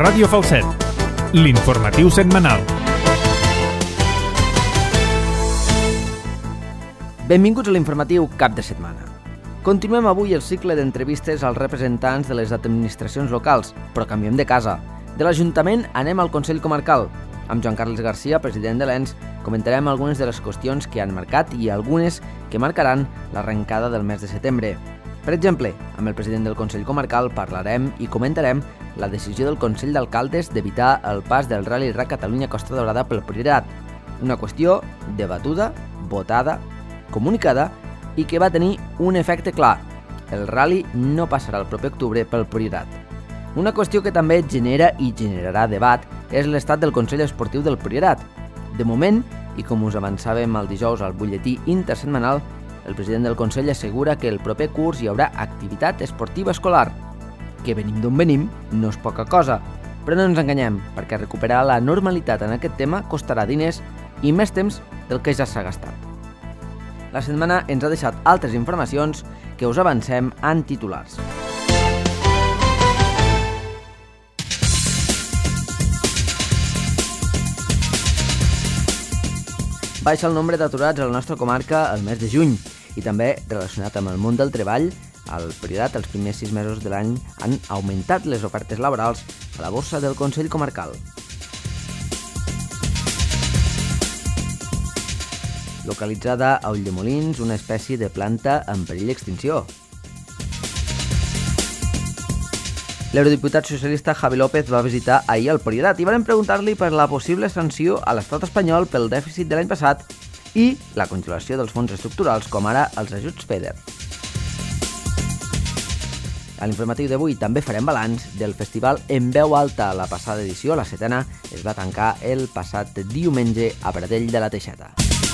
Ràdio Falset, l'informatiu setmanal. Benvinguts a l'informatiu cap de setmana. Continuem avui el cicle d'entrevistes als representants de les administracions locals, però canviem de casa. De l'Ajuntament anem al Consell Comarcal. Amb Joan Carles Garcia, president de l'ENS, comentarem algunes de les qüestions que han marcat i algunes que marcaran l'arrencada del mes de setembre. Per exemple, amb el president del Consell Comarcal parlarem i comentarem la decisió del Consell d'Alcaldes d'evitar el pas del Rally RAC Catalunya Costa Daurada pel Priorat, una qüestió debatuda, votada, comunicada i que va tenir un efecte clar. El rally no passarà el proper octubre pel Priorat. Una qüestió que també genera i generarà debat és l'estat del Consell Esportiu del Priorat. De moment, i com us avançàvem el dijous al butlletí intersetmanal, el president del Consell assegura que el proper curs hi haurà activitat esportiva escolar. Que venim d'on venim no és poca cosa, però no ens enganyem, perquè recuperar la normalitat en aquest tema costarà diners i més temps del que ja s'ha gastat. La setmana ens ha deixat altres informacions que us avancem en titulars. Baixa el nombre d'aturats a la nostra comarca el mes de juny i també, relacionat amb el món del treball, al Priorat els primers 6 mesos de l'any han augmentat les ofertes laborals a la borsa del Consell Comarcal. Localitzada a Ulldemolins, una espècie de planta en perill d'extinció. L'eurodiputat socialista Javi López va visitar ahir el Priorat i van preguntar-li per la possible sanció a l'estat espanyol pel dèficit de l'any passat i la congelació dels fons estructurals, com ara els ajuts FEDER. A l'informatiu d'avui també farem balanç del festival En Veu Alta. La passada edició, la 7ª, es va tancar el passat diumenge a Pradell de la Teixeta.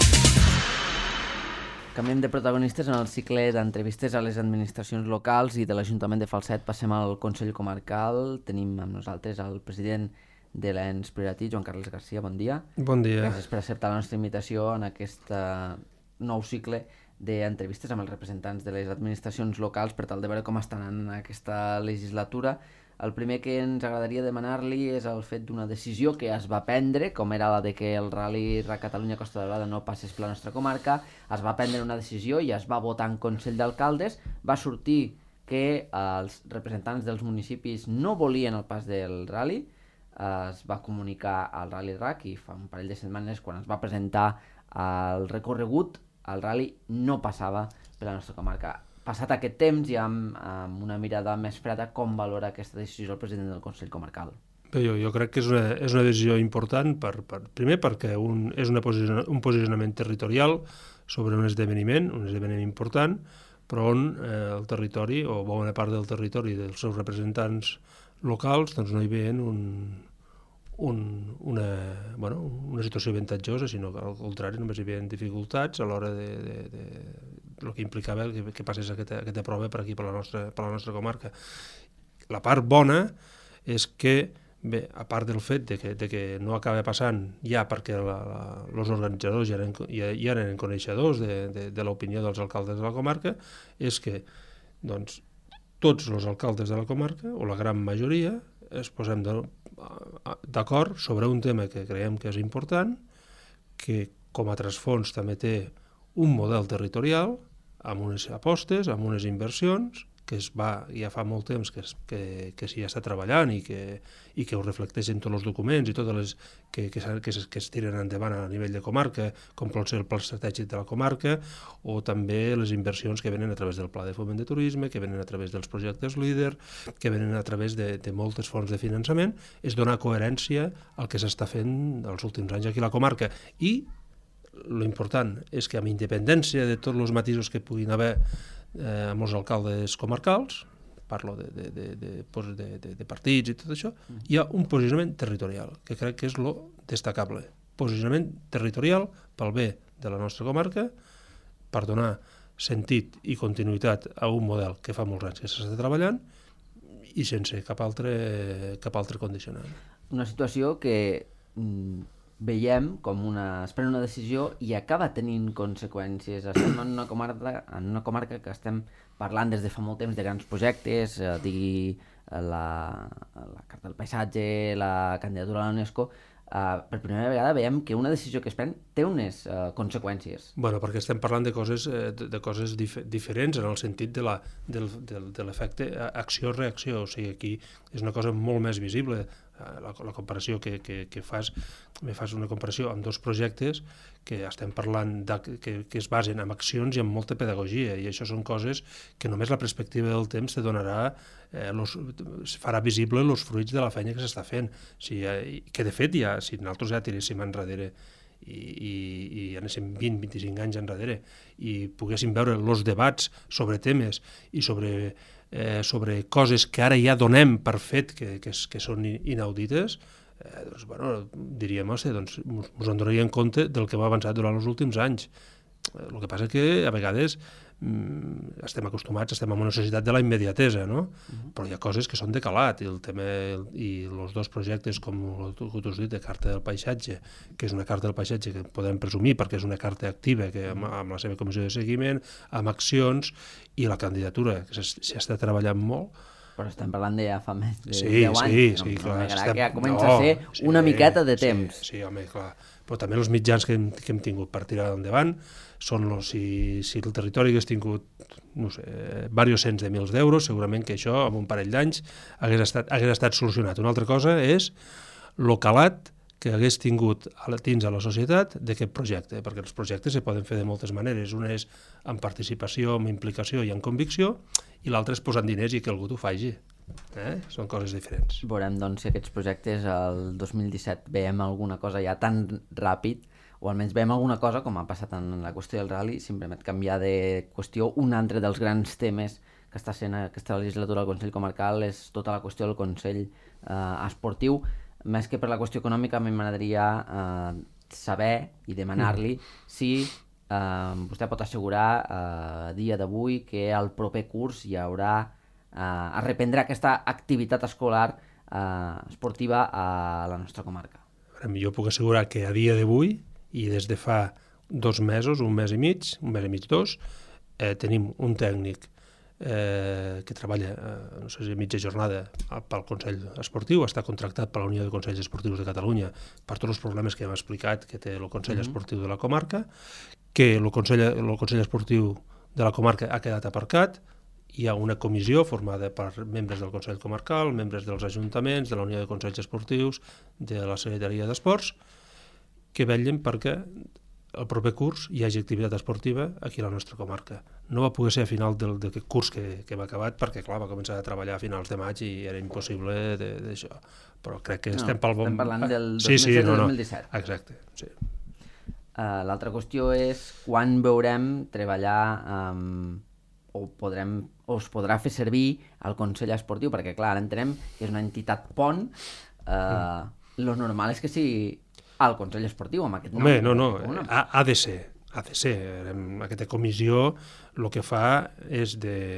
Canviem de protagonistes en el cicle d'entrevistes a les administracions locals i de l'Ajuntament de Falset passem al Consell Comarcal. Tenim amb nosaltres el president de l'ENS Prioratí, Joan Carles Garcia. Bon dia. Bon dia. Gràcies per acceptar la nostra invitació en aquest nou cicle d'entrevistes amb els representants de les administracions locals per tal de veure com estan en aquesta legislatura. El primer que ens agradaria demanar-li és el fet d'una decisió que es va prendre, com era la de que el Rally RAC Catalunya Costa Daurada no passés per la nostra comarca. Es va prendre una decisió i es va votar en Consell d'Alcaldes. Va sortir que els representants dels municipis no volien el pas del Rally. Es va comunicar al Rally RAC i fa un parell de setmanes, quan es va presentar el recorregut, el Rally no passava per la nostra comarca. Passat aquest temps i amb una mirada més freda, com valora aquesta decisió el president del Consell Comarcal? Bé, jo crec que és una decisió important, primer perquè és un posicionament territorial sobre un esdeveniment important, però on el territori, o bona part del territori dels seus representants locals, doncs no hi veien una situació avantatjosa, sinó que al contrari només hi havia dificultats a l'hora de el que implicava que passés aquesta prova per aquí, per la nostra comarca. La part bona és que, bé, a part del fet de que no acaba passant ja perquè els organitzadors ja eren coneixedors de l'opinió dels alcaldes de la comarca, és que doncs, tots els alcaldes de la comarca, o la gran majoria, es posem d'acord sobre un tema que creiem que és important, que com a trasfons també té un model territorial, amb unes apostes, amb unes inversions, que ja fa molt temps que s'hi està treballant i que ho reflecteixen tots els documents i totes les que es tiren endavant a nivell de comarca, com pot ser el pla estratègic de la comarca, o també les inversions que venen a través del Pla de Foment de Turisme, que venen a través dels projectes líder, que venen a través de moltes fonts de finançament. És donar coherència al que s'està fent els últims anys aquí a la comarca. I l'important és que, amb independència de tots els matisos que puguin haver amb els alcaldes comarcals, parlo de partits i tot això, hi ha un posicionament territorial, que crec que és lo destacable. Posicionament territorial pel bé de la nostra comarca, per donar sentit i continuïtat a un model que fa molts anys que s'està treballant i sense cap altre condicionant. Una situació que veiem com es pren una decisió i acaba tenint conseqüències. Estem en una comarca que estem parlant des de fa molt temps de grans projectes, digui la Carta del Paisatge, la candidatura a la UNESCO. Per primera vegada veiem que una decisió que es pren té unes conseqüències. Bueno, perquè estem parlant de coses diferents en el sentit de l'efecte acció-reacció. O sigui, aquí és una cosa molt més visible. La comparació que fas, me fas una comparació amb dos projectes que estem parlant que es basen en accions i en molta pedagogia, i això són coses que només la perspectiva del temps te donarà, farà visible els fruits de la feina que s'està fent. Que de fet, si nosaltres ja tiréssim enrere i anéssim 20-25 anys enrere i poguéssim veure els debats sobre temes i sobre coses que ara ja donem per fet que són inaudites, doncs, bueno, diríem, doncs, ens en donaríem compte del que hem avançat durant els últims anys. El que passa que a vegades estem acostumats, estem en una societat de la immediatesa, no? Però hi ha coses que són de calat, i els dos projectes, com tu has dit, de Carta del Paisatge, que és una Carta del Paisatge que podem presumir perquè és una carta activa que amb la seva comissió de seguiment, amb accions, i la candidatura, que s'hi està treballant molt. Però estem parlant de ja fa més de 10 anys. Sí, clar. Que ja comença a ser una miqueta de temps. Sí, home, clar. Però també els mitjans que hem tingut per tirar endavant són si el territori hagués tingut, no sé, diversos cents de mils d'euros, segurament que això, amb un parell d'anys, hagués estat solucionat. Una altra cosa és el calat que hagués tingut dins a la societat d'aquest projecte, perquè els projectes se poden fer de moltes maneres. Una és amb participació, amb implicació i amb convicció, i l'altra és posant diners i que algú t'ho faci. Són coses diferents. Veurem, doncs, si aquests projectes el 2017 veiem alguna cosa ja tan ràpid, o almenys veiem alguna cosa, com ha passat en la qüestió del rally, si em permet canviar de qüestió. Un altre dels grans temes que està sent aquesta legislatura al Consell Comarcal és tota la qüestió del Consell Esportiu. Més que per la qüestió econòmica, a mi m'agradaria saber i demanar-li si vostè pot assegurar a dia d'avui que al proper curs hi haurà es reprendrà aquesta activitat escolar esportiva a la nostra comarca. Jo puc assegurar que a dia d'avui, i des de fa 2 mesos, un mes i mig, 2, tenim un tècnic que treballa, no sé si mitja jornada pel Consell Esportiu, està contractat per la Unió de Consells Esportius de Catalunya per tots els problemes que hem explicat que té el Consell Esportiu de la comarca, que el Consell Esportiu de la comarca ha quedat aparcat. Hi ha una comissió formada per membres del Consell Comarcal, membres dels ajuntaments, de la Unió de Consells Esportius, de la Secretaria d'Esports, que vetllen perquè el proper curs hi hagi activitat esportiva aquí a la nostra comarca. No va poder ser a final d'aquest curs que hem acabat perquè, clar, va començar a treballar a finals de maig i era impossible d'això. Però crec que estem pel bon... Estem parlant del 2017. Exacte, sí. L'altra qüestió és quan veurem treballar o es podrà fer servir el Consell Esportiu, perquè, clar, ara entenem que és una entitat pont. Lo normal és que sigui al Consell Esportiu, amb aquest nom. Home, no, ha de ser. Aquesta comissió el que fa és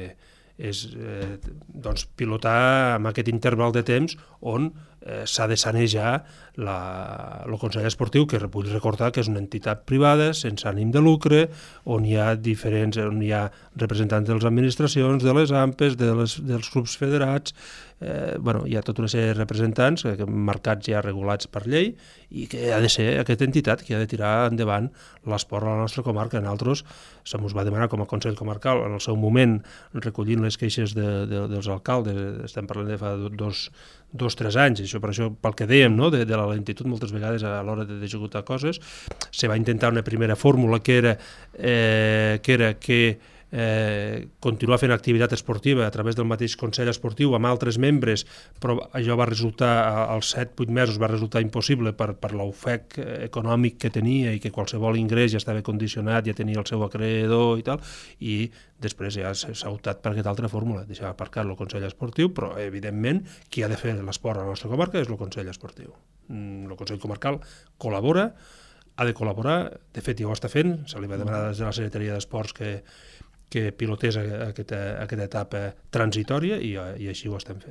pilotar amb aquest interval de temps on s'ha de sanejar el Consell Esportiu, que vull recordar que és una entitat privada sense ànim de lucre, on hi ha representants de les administracions, de les AMPEs, dels clubs federats, hi ha tota una sèrie de representants marcats ja regulats per llei, i que ha de ser aquesta entitat que ha de tirar endavant l'esport a la nostra comarca. Nosaltres se mos va demanar com a Consell Comarcal, en el seu moment, recollint les queixes dels alcaldes, estem parlant de fa 2-3 anys, per això pel que dèiem, no? de la lentitud moltes vegades a l'hora d'executar coses, se va intentar una primera fórmula que era continuar fent activitat esportiva a través del mateix Consell Esportiu amb altres membres, però allò va resultar, als 7-8 mesos va resultar impossible per l'ofec econòmic que tenia i que qualsevol ingrés ja estava condicionat, ja tenia el seu acreedor i tal, i després ja s'ha optat per aquesta altra fórmula, deixar aparcat el Consell Esportiu, però evidentment qui ha de fer l'esport a la nostra comarca és el Consell Esportiu. El Consell Comarcal col·labora, ha de col·laborar, de fet ja ho està fent, se li va demanar des de la Secretaria d'Esports que pilotés aquesta etapa transitòria i així ho estem fent.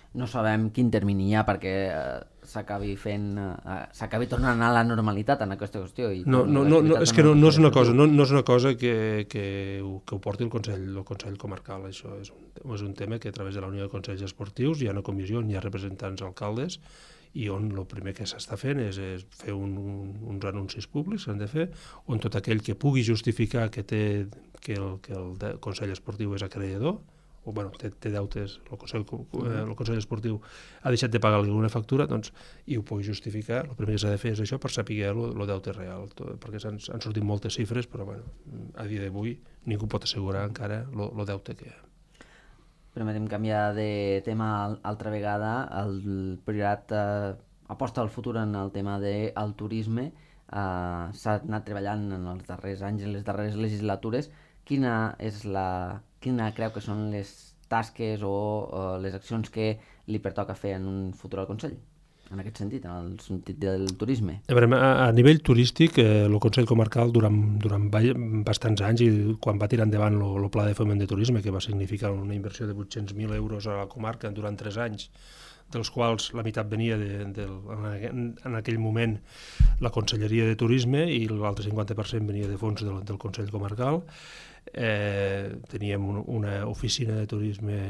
no sabem quin termini hi ha perquè s'acabi tornant a anar a la normalitat en aquesta qüestió. No, és que no és una cosa que ho porti el Consell Comarcal. Això és un tema que a través de la Unió de Consells Esportius hi ha una comissió, hi ha representants alcaldes, i on el primer que s'està fent és fer uns anuncis públics que han de fer, on tot aquell que pugui justificar que el Consell Esportiu és acreedor, o té deutes, el Consell Esportiu ha deixat de pagar alguna factura, doncs, i ho pugui justificar, el primer que s'ha de fer és això per saber el deute real, perquè han sortit moltes xifres, però a dia d'avui ningú pot assegurar encara el deute que hi ha. Permetem canviar de tema altra vegada. El Priorat aposta al futur en el tema del turisme. S'ha anat treballant en els darrers anys, en les darreres legislatures. Quina creu que són les tasques o les accions que li pertoca fer en un futur al Consell? En aquest sentit, en el sentit del turisme. A nivell turístic, el Consell Comarcal durant bastants anys, i quan va tirar endavant el Pla de Foment de Turisme, que va significar una inversió de 800.000 euros a la comarca durant 3 anys, dels quals la meitat venia en aquell moment la Conselleria de Turisme i l'altre 50% venia de fons del Consell Comarcal. Teníem una oficina de turisme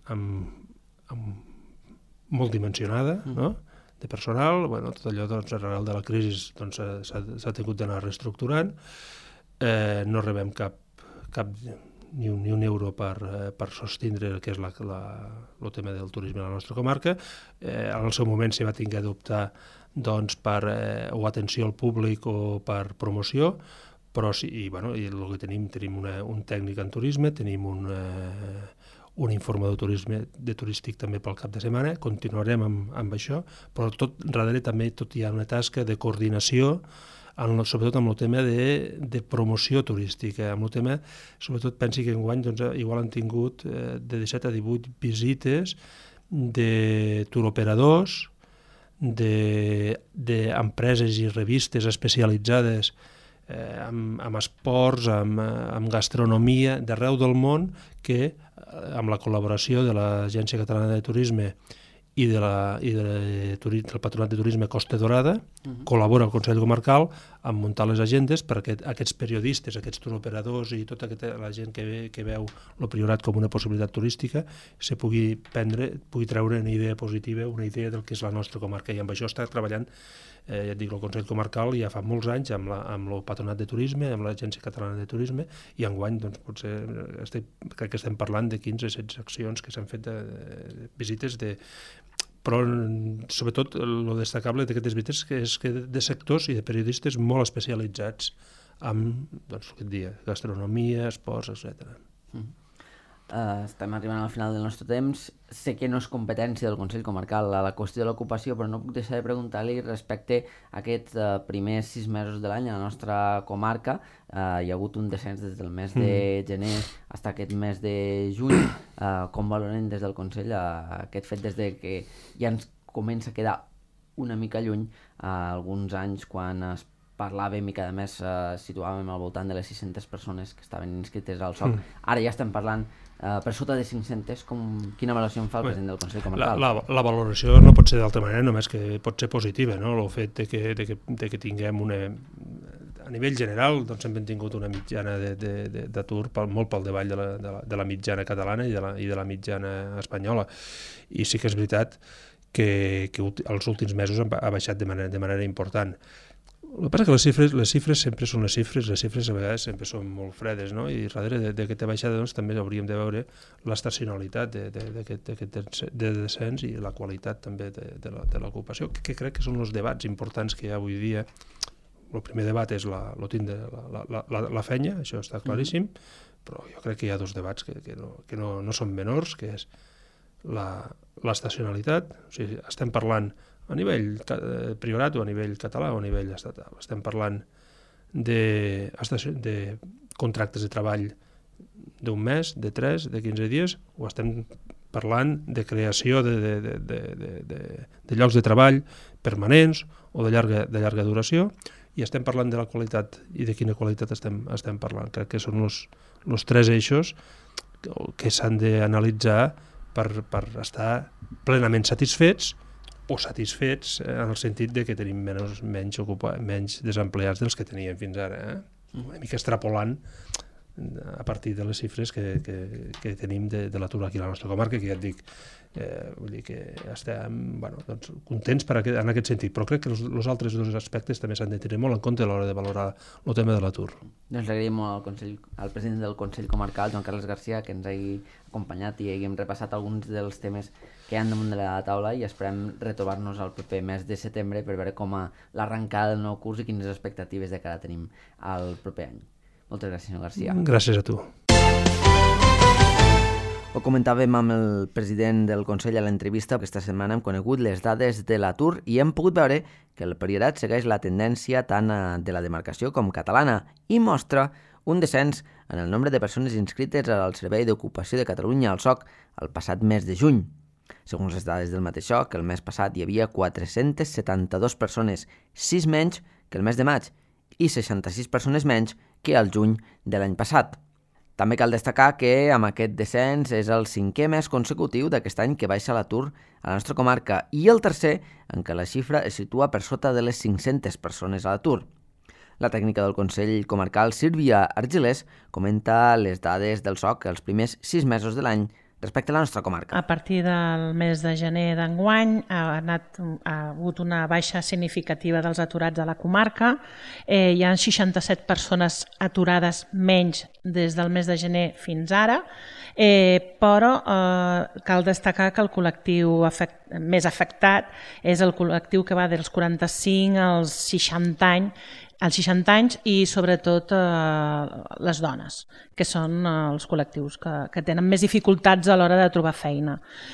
molt dimensionada, no?, de personal. Tot allò, arrel de la crisi, s'ha hagut d'anar reestructurant. No rebem ni un euro per sostindre el que és el tema del turisme a la nostra comarca. En el seu moment s'hi va haver d'optar per o atenció al públic o per promoció, però sí, i el que tenim un tècnic en turisme, tenim un informador turístic també pel cap de setmana, continuarem amb això, però darrere també hi ha una tasca de coordinació, sobretot amb el tema de promoció turística. Amb el tema, sobretot pensi que enguany igual han tingut de 17 a 18 visites de turoperadors, d'empreses i revistes especialitzades amb esports, amb gastronomia d'arreu del món, que amb la col·laboració de l'Agència Catalana de Turisme i del Patronat de Turisme Costa Dorada, col·labora el Consell Comarcal a muntar les agendes perquè aquests periodistes, aquests turoperadors i tota la gent que veu el Priorat com una possibilitat turística se pugui treure una idea positiva, una idea del que és la nostra comarca, i amb això està treballant, ja et dic, el Consell Comarcal ja fa molts anys amb el Patronat de Turisme, amb l'Agència Catalana de Turisme, i enguany potser crec que estem parlant de 15-16 accions que s'han fet, visites però sobretot el destacable d'aquestes visites és que de sectors i de periodistes molt especialitzats en gastronomia, esports, etc. Estem arribant al final del nostre temps. Sé que no és competència del Consell Comarcal la qüestió de l'ocupació, però no puc deixar de preguntar-li respecte a aquests primers 6 mesos de l'any a la nostra comarca. Hi ha hagut un descens des del mes de gener fins a aquest mes de juny. Com valoren des del Consell aquest fet, des de que ja ens comença a quedar una mica lluny alguns anys quan es parlàvem i cada mes situàvem al voltant de les 600 persones que estaven inscrites al SOC. Ara ja estem parlant per sota de 500. Quina valoració en fa el president del Consell Comarcal? La valoració no pot ser d'altra manera, només que pot ser positiva, no? El fet de que tinguem a nivell general hem tingut una mitjana d'atur molt pel davall de la mitjana catalana i de la mitjana espanyola, i sí que és veritat que els últims mesos ha baixat de manera important. El que passa és que les xifres sempre són les xifres a vegades sempre són molt fredes, no? I darrere d'aquesta baixada també hauríem de veure l'estacionalitat d'aquest descens i la qualitat també de l'ocupació, que crec que són els debats importants que hi ha avui dia. El primer debat és la feina, això està claríssim, però jo crec que hi ha 2 debats que no són menors, que és l'estacionalitat. O sigui, estem parlant a nivell priorat o a nivell català o a nivell estatal. Estem parlant de contractes de treball d'un mes, de 3, de 15 dies, o estem parlant de creació de llocs de treball permanents o de llarga duració, i estem parlant de la qualitat i de quina qualitat estem parlant. Crec que són els 3 eixos que s'han d'analitzar per estar plenament satisfets o satisfets en el sentit de que tenim menys desempleats dels que teníem fins ara. Una mica extrapolant a partir de les xifres que tenim de l'atur aquí a la nostra comarca, que ja et dic, vull dir que estem contents en aquest sentit, però crec que els altres dos aspectes també s'han de tenir molt en compte a l'hora de valorar el tema de l'atur. Doncs agraïm al president del Consell Comarcal, Joan Carles Garcia, que ens hagi acompanyat i haguem repassat alguns dels temes que hi ha damunt de la taula i esperem retrobar-nos el proper mes de setembre per veure com l'arrencada del nou curs i quines expectatives de cara tenim al proper any. Moltes gràcies, senyor Garcia. Gràcies a tu. Ho comentàvem amb el president del Consell a l'entrevista. Aquesta setmana hem conegut les dades de l'atur i hem pogut veure que el Priorat segueix la tendència tant de la demarcació com catalana i mostra un descens en el nombre de persones inscrites al Servei d'Ocupació de Catalunya, al SOC, el passat mes de juny. Segons les dades del mateix SOC, el mes passat hi havia 472 persones, 6 menys que el mes de maig, i 66 persones menys que al juny de l'any passat. També cal destacar que amb aquest descens és el 5è mes consecutiu d'aquest any que baixa l'atur a la nostra comarca i el tercer en què la xifra es situa per sota de les 500 persones a l'atur. La tècnica del Consell Comarcal, Sílvia Argilés, comenta les dades del SOC els primers 6 mesos de l'any respecte a la nostra comarca. A partir del mes de gener d'enguany ha hagut una baixa significativa dels aturats a la comarca. Hi ha 67 persones aturades menys des del mes de gener fins ara, però cal destacar que el col·lectiu més afectat és el col·lectiu que va dels 45 als 60 anys i sobretot les dones, que són els col·lectius que tenen més dificultats a l'hora de trobar feina.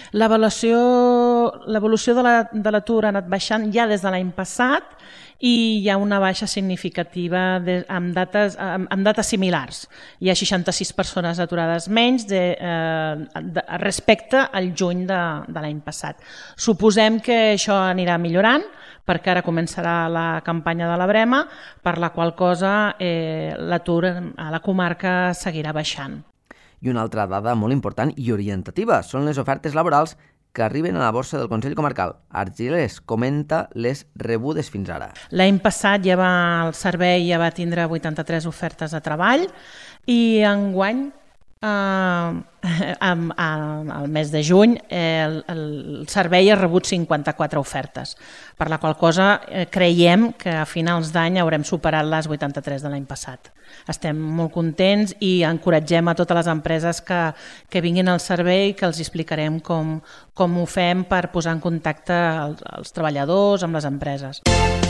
L'evolució de l'atur ha anat baixant ja des de l'any passat i hi ha una baixa significativa amb dates similars. Hi ha 66 persones aturades menys respecte al juny de l'any passat. Suposem que això anirà millorant perquè ara començarà la campanya de la Brema, per la qual cosa l'atur a la comarca seguirà baixant. I una altra dada molt important i orientativa són les ofertes laborals que arriben a la borsa del Consell Comarcal. Argilés comenta les rebudes fins ara. L'any passat el servei ja va tindre 83 ofertes de treball i enguany, al mes de juny, el servei ha rebut 54 ofertes, per la qual cosa creiem que a finals d'any haurem superat les 83 de l'any passat. Estem molt contents i encoratgem a totes les empreses que vinguin al servei, que els explicarem com ho fem per posar en contacte els treballadors amb les empreses.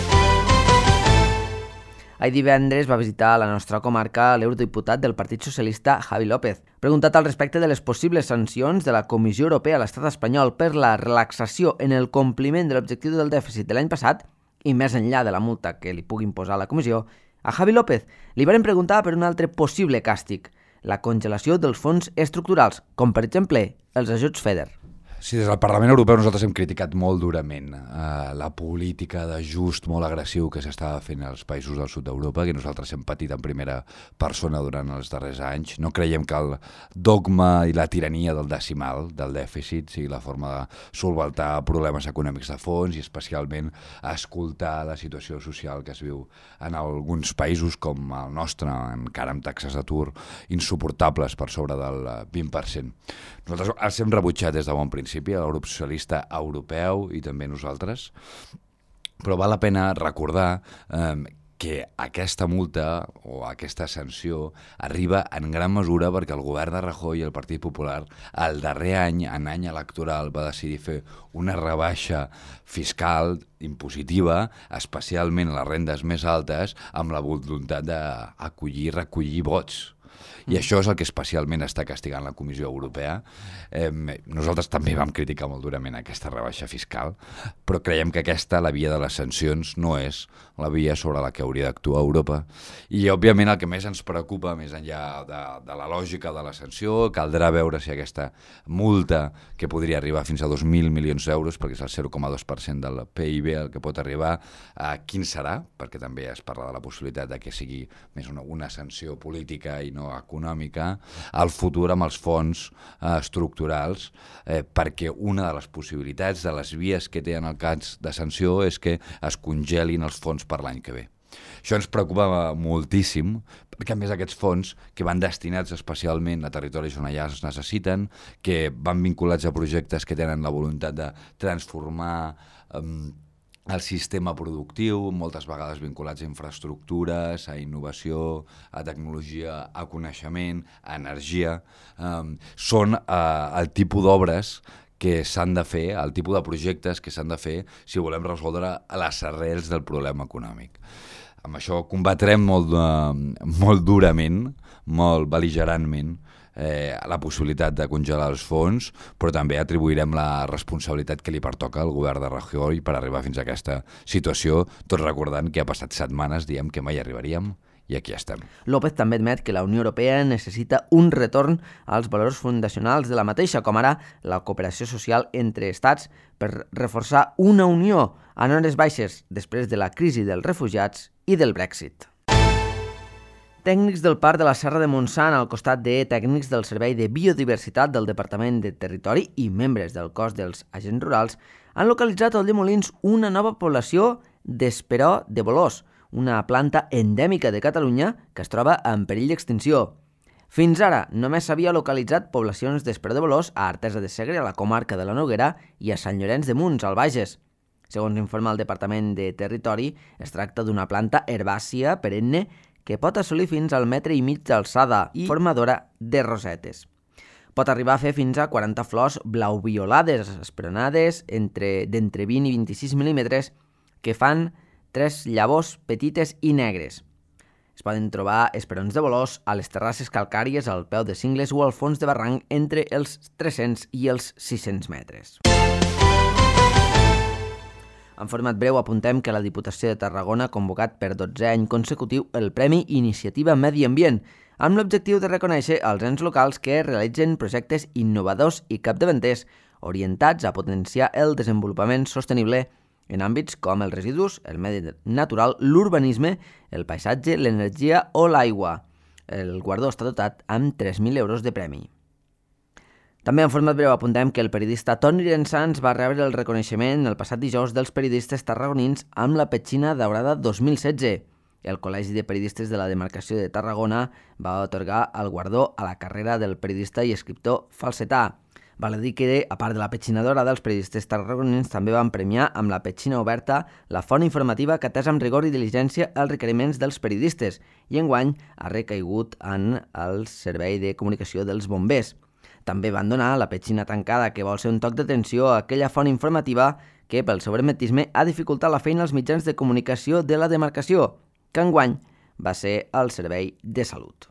Ahir divendres va visitar la nostra comarca l'eurodiputat del Partit Socialista, Javi López. Preguntat al respecte de les possibles sancions de la Comissió Europea a l'estat espanyol per la relaxació en el compliment de l'objectiu del dèficit de l'any passat, i més enllà de la multa que li pugui imposar la comissió, a Javi López li varen preguntar per un altre possible càstig, la congelació dels fons estructurals, com per exemple els ajuts FEDER. Sí, des del Parlament Europeu nosaltres hem criticat molt durament la política d'ajust molt agressiu que s'estava fent als països del sud d'Europa, que nosaltres hem patit en primera persona durant els darrers anys. No creiem que el dogma i la tirania del decimal, del dèficit, sigui la forma de solventar problemes econòmics de fons i especialment escoltar la situació social que es viu en alguns països com el nostre, encara amb taxes d'atur insuportables per sobre del 20%. Nosaltres els hem rebutjat des de bon principi, el grup socialista europeu i també nosaltres, però val la pena recordar que aquesta multa o aquesta sanció arriba en gran mesura perquè el govern de Rajoy i el Partit Popular el darrer any, en any electoral, va decidir fer una rebaixa fiscal impositiva, especialment a les rendes més altes, amb la voluntat d'acollir i recollir vots. I això és el que especialment està castigant la Comissió Europea. Nosaltres també vam criticar molt durament aquesta rebaixa fiscal, però creiem que la via de les sancions no és la via sobre la que hauria d'actuar Europa. I, òbviament, el que més ens preocupa, més enllà de la lògica de la sanció, caldrà veure si aquesta multa, que podria arribar fins a 2.000 milions d'euros, perquè és el 0,2% del PIB el que pot arribar, quin serà, perquè també es parla de la possibilitat de que sigui més una sanció política i no sinó econòmica, el futur amb els fons estructurals, perquè una de les possibilitats de les vies que té en el cas de sanció és que es congelin els fons per l'any que ve. Això ens preocupa moltíssim, perquè a més aquests fons que van destinats especialment a territoris on allà es necessiten, que van vinculats a projectes que tenen la voluntat de transformar el sistema productiu, moltes vegades vinculats a infraestructures, a innovació, a tecnologia, a coneixement, a energia, són el tipus d'obres que s'han de fer, el tipus de projectes que s'han de fer si volem resoldre les arrels del problema econòmic. Amb això combatrem molt durament, molt bel·ligerantment, la possibilitat de congelar els fons, però també atribuirem la responsabilitat que li pertoca al govern de Rajoy per arribar fins a aquesta situació, tot recordant que ha passat setmanes, diem que mai arribaríem, i aquí estem. López també admet que la Unió Europea necessita un retorn als valors fundacionals de la mateixa, com ara la cooperació social entre estats, per reforçar una unió en hores baixes després de la crisi dels refugiats i del Brexit. Tècnics del Parc de la Serra de Montsant, al costat de tècnics del Servei de Biodiversitat del Departament de Territori i membres del cos dels agents rurals, han localitzat al Ulldemolins una nova població d'esperó de bolós, una planta endèmica de Catalunya que es troba en perill d'extinció. Fins ara només s'havia localitzat poblacions d'esperó de bolós a Artesa de Segre, a la comarca de la Noguera, i a Sant Llorenç de Munt, al Bages. Segons informa el Departament de Territori, es tracta d'una planta herbàcia perenne que pot assolir fins al 1,5 metres d'alçada i formadora de rosetes. Pot arribar a fer fins a 40 flors blau-violades, esperonades, d'entre 20 i 26 mil·límetres, que fan 3 llavors petites i negres. Es poden trobar esperons de bolós a les terrasses calcàries, al peu de cingles o al fons de barranc entre els 300 i els 600 metres. En format breu apuntem que la Diputació de Tarragona ha convocat per 12è any consecutiu el Premi Iniciativa Medi Ambient, amb l'objectiu de reconèixer els ens locals que realitzen projectes innovadors i capdavanters orientats a potenciar el desenvolupament sostenible en àmbits com els residus, el medi natural, l'urbanisme, el paisatge, l'energia o l'aigua. El guardó està dotat amb 3.000 euros de premi. També en format breu apuntem que el periodista Toni Llorensans va rebre el reconeixement el passat dijous dels periodistes tarragonins amb la Petxina Daurada 2016. El Col·legi de Periodistes de la Demarcació de Tarragona va atorgar el guardó a la carrera del periodista i escriptor falsetà. Val a dir que, a part de la Petxina Daurada, els periodistes tarragonins també van premiar amb la Petxina Oberta la font informativa que atès amb rigor i diligència els requeriments dels periodistes i enguany ha recaigut en el Servei de Comunicació dels Bombers. També van donar la Petxina Tancada, que vol ser un toc d'atenció a aquella font informativa que, pel seu hermetisme, ha dificultat la feina als mitjans de comunicació de la demarcació, que enguany va ser el Servei de Salut.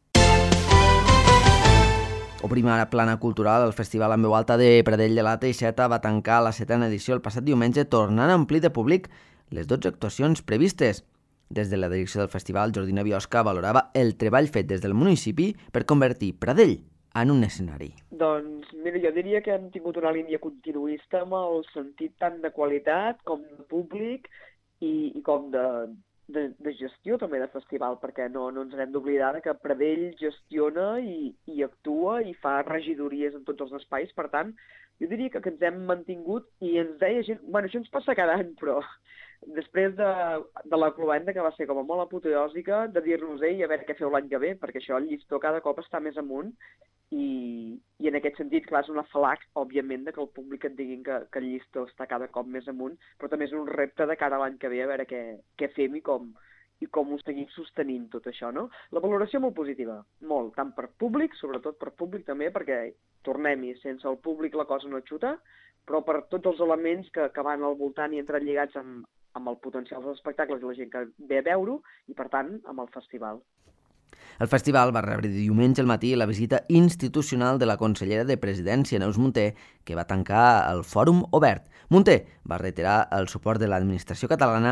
Obrim ara plana cultural. El Festival en veu alta de Pradell de la Teixeta va tancar la 7a edició el passat diumenge, tornant a omplir de públic les 12 actuacions previstes. Des de la direcció del festival, Jordina Biosca valorava el treball fet des del municipi per convertir Pradell en un escenari. Doncs, mira, jo diria que hem tingut una línia continuista amb el sentit tant de qualitat com de públic i com de gestió també de festival, perquè no ens hem d'oblidar que Pradell gestiona i actua i fa regidories en tots els espais. Per tant, jo diria que ens hem mantingut i ens deia gent... Bueno, això ens passa cada any, però després de la cloenda, que va ser com a molt apoteòsica, de dir-nos, a veure què feu l'any que ve, perquè això, el llistó cada cop està més amunt i en aquest sentit, clar, és un afalac, òbviament, que el públic et diguin que el llistó està cada cop més amunt, però també és un repte de cara a l'any que ve a veure què fem i com ho seguim sostenint tot això, no? La valoració molt positiva, molt, tant per públic, sobretot per públic també, perquè tornem-hi, sense el públic la cosa no xuta, però per tots els elements que van al voltant i entren lligats amb el potencial dels espectacles i la gent que ve a veure-ho i, per tant, amb el festival. El festival va rebre diumenge al matí la visita institucional de la consellera de Presidència, Neus Munté, que va tancar el Fòrum Obert. Munté va reiterar el suport de l'administració catalana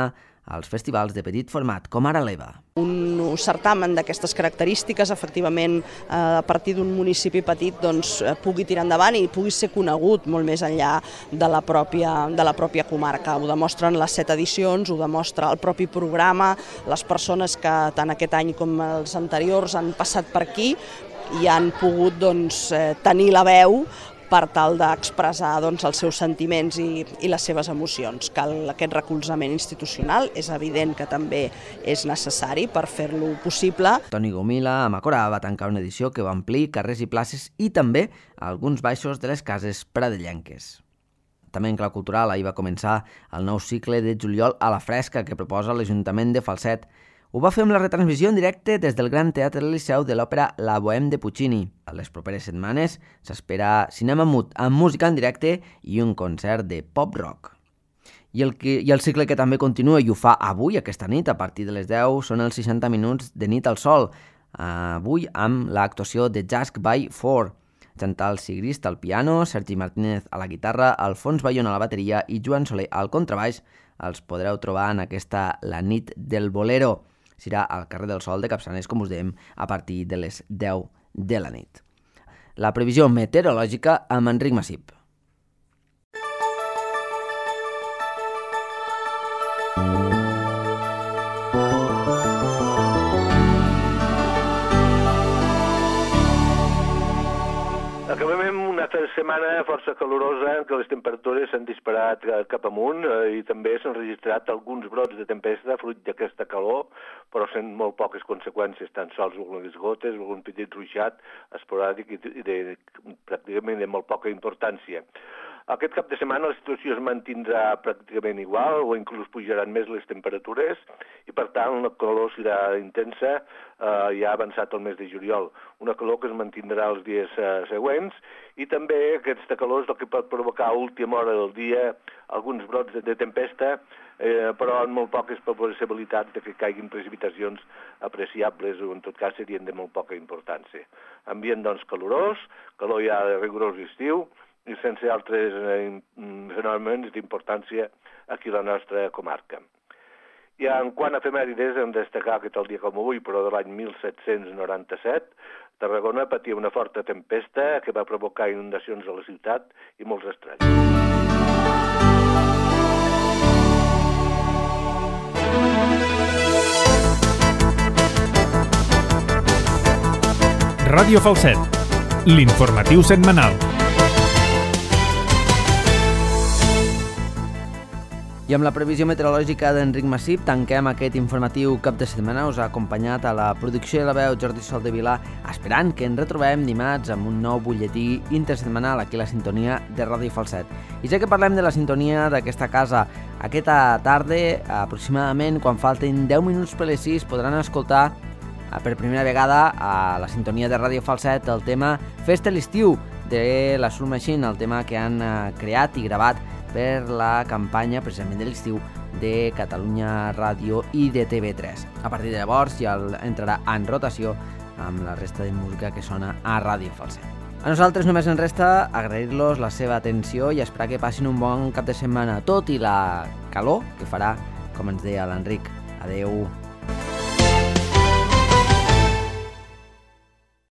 als festivals de petit format, com ara l'EVA. Un certamen d'aquestes característiques, efectivament, a partir d'un municipi petit, pugui tirar endavant i pugui ser conegut molt més enllà de la pròpia comarca. Ho demostren les 7 edicions, ho demostra el propi programa, les persones que tant aquest any com els anteriors han passat per aquí i han pogut tenir la veu per tal d'expressar els seus sentiments i les seves emocions. Cal aquest recolzament institucional, és evident que també és necessari per fer-lo possible. Toni Gomila, a Macorà, va tancar una edició que va omplir carrers i places i també alguns baixos de les cases pradellenques. També en clau cultural, ahir va començar el nou cicle de juliol a la fresca que proposa l'Ajuntament de Falset. Ho va fer amb la retransmissió en directe des del Gran Teatre del Liceu de l'òpera La Bohème de Puccini. A les properes setmanes s'espera cinema mut amb música en directe i un concert de pop-rock. I el cicle que també continua i ho fa avui, aquesta nit, a partir de les 10, són els 60 minuts de Nit al Sol. Avui amb l'actuació de Jask by 4. Chantal Sigrist al piano, Sergi Martínez a la guitarra, Alfons Bayona a la bateria i Joan Soler al contrabaix. Els podreu trobar en aquesta La nit del bolero. Serà al carrer del Sol de Capçanes, com us dèiem, a partir de les 10 de la nit. La previsió meteorològica amb Enric Massip. Acabem amb una setmana força calorosa en què les temperatures s'han disparat cap amunt i també s'han registrat alguns brots de tempesta fruit d'aquesta calor, però sent molt poques conseqüències, tan sols algunes gotes, algun petit ruixat esporàdic i pràcticament de molt poca importància. Aquest cap de setmana la situació es mantindrà pràcticament igual o inclús pujaran més les temperatures i per tant la calor serà intensa ja avançat el mes de juliol. Una calor que es mantindrà els dies següents i també aquesta calor és el que pot provocar a última hora del dia alguns brots de tempesta però amb molt poques possibilitats de que caiguin precipitacions apreciables o en tot cas serien de molt poca importància. Ambient doncs calorós, calor ja de rigorós estiu, i sense altres fenòmens d'importància aquí a la nostra comarca. I en quant a efemèrides, hem de destacar que tal dia com avui, però de l'any 1797, Tarragona patia una forta tempesta que va provocar inundacions a la ciutat i molts estralls. Ràdio Falset, l'informatiu setmanal. I amb la previsió meteorològica d'Enric Massip tanquem aquest informatiu cap de setmana. Us ha acompanyat a la producció de la veu Jordi Soldevila, esperant que ens retrobem dimarts amb un nou butlletí intersetmanal aquí a la sintonia de Ràdio Falset. I ja que parlem de la sintonia d'aquesta casa, aquesta tarda, aproximadament quan falten 10 minuts per les 6, podran escoltar per primera vegada a la sintonia de Ràdio Falset el tema Festa l'estiu de la Soul Machine, el tema que han creat i gravat per la campanya precisament de l'estiu de Catalunya Ràdio i de TV3. A partir de llavors ja entrarà en rotació amb la resta de música que sona a Ràdio Falset. A nosaltres només ens resta agrair-los la seva atenció i esperar que passin un bon cap de setmana, tot i la calor que farà, com ens deia l'Enric. Adeu.